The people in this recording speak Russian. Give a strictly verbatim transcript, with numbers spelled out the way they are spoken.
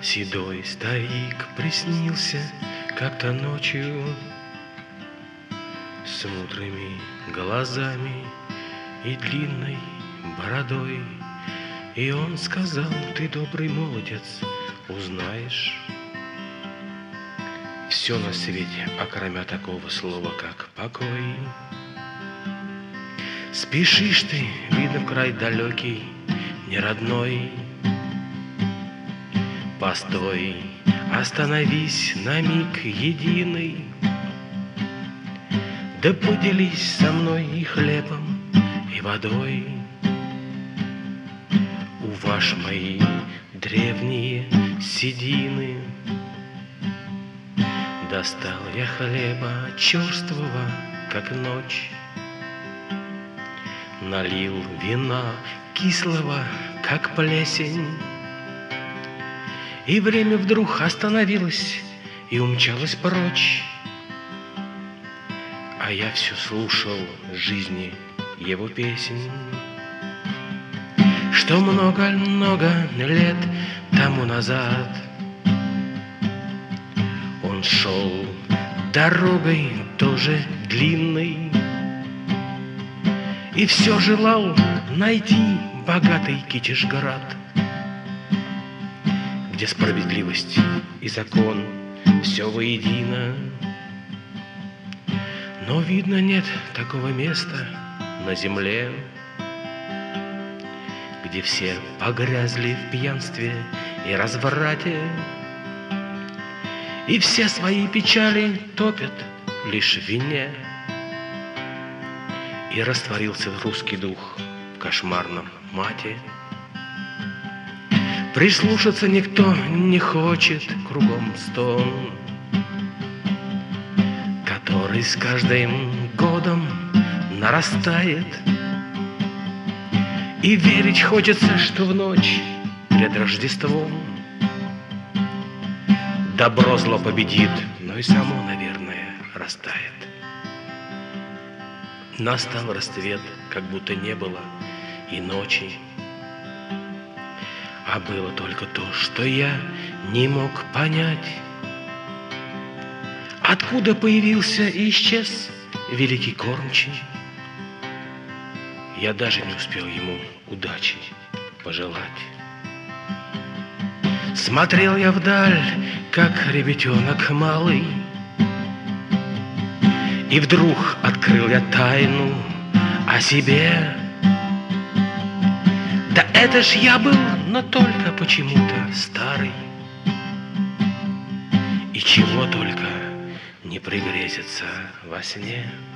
Седой старик приснился как-то ночью с мудрыми глазами и длинной бородой. И он сказал: ты добрый молодец, узнаешь все на свете, окромя такого слова, как покой. Спешишь ты, видно, в край далекий, не родной. Постой, остановись на миг единый, да поделись со мной и хлебом, и водой. Уважь мои древние седины. Достал я хлеба черствого, как ночь, налил вина кислого, как плесень. И время вдруг остановилось и умчалось прочь. А я все слушал жизни его песен, что много-много лет тому назад он шел дорогой тоже длинной и все желал найти богатый Китежград, где справедливость и закон все воедино. Но, видно, нет такого места на земле, где все погрязли в пьянстве и разврате, и все свои печали топят лишь в вине. И растворился русский дух в кошмарном мате. Прислушаться никто не хочет, кругом стон, который с каждым годом нарастает. И верить хочется, что в ночь перед Рождеством добро зло победит, но и само, наверное, растает. Настал рассвет, как будто не было и ночи, а было только то, что я не мог понять. Откуда появился и исчез великий кормчий? Я даже не успел ему удачи пожелать. Смотрел я вдаль, как ребятенок малый, и вдруг открыл я тайну о себе. Да это ж я был, но только почему-то старый, и чего только не пригрезится во сне.